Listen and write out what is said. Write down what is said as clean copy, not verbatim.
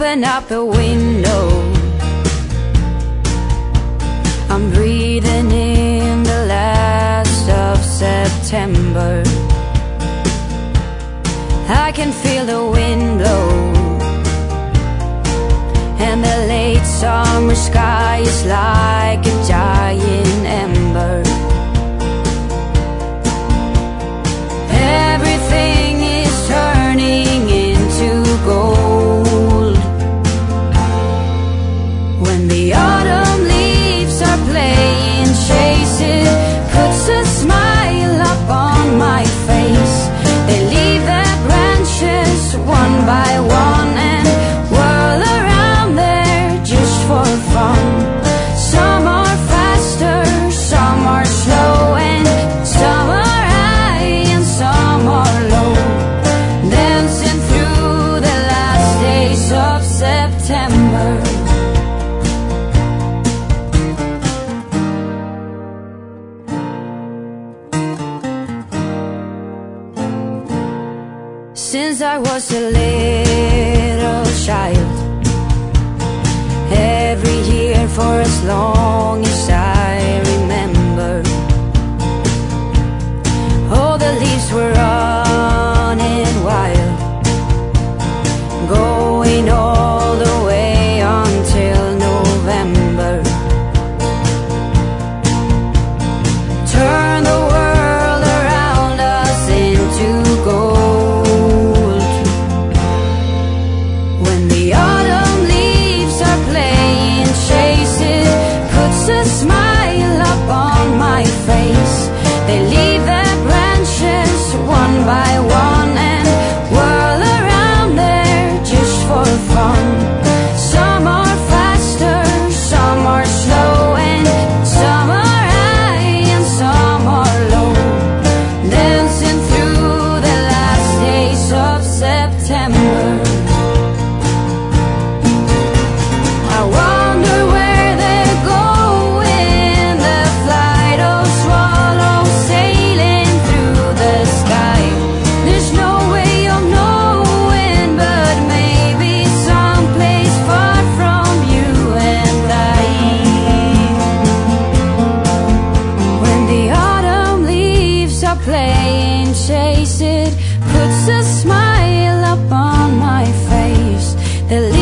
open up a window. I'm breathing in the last of September. I can feel the wind blow, and the late summer sky is like a giant ember. Everything is turning into gold. When the autumn leaves are playing chase, it puts a smile up on my face. They leave their branches one by one and whirl around there just for fun. Some are faster, some are slow, and some are high and some are low, dancing through the last days of September. Since I was a little child, every year for as long as I remember, all the leaves were running wild, going all the way until November. Turn the world around us into gold. When the autumn leaves are playing chase, it puts a smile up on my face. They leave their branches one by one and whirl around there just for fun. Some are faster, some are slow, and some are high and some are low, dancing through the last days of September. I wonder where they're going, the flight of swallows sailing through the sky. There's no way of knowing, but maybe someplace far from you and I. When the autumn leaves are playing chase, it puts a smile up on my face. The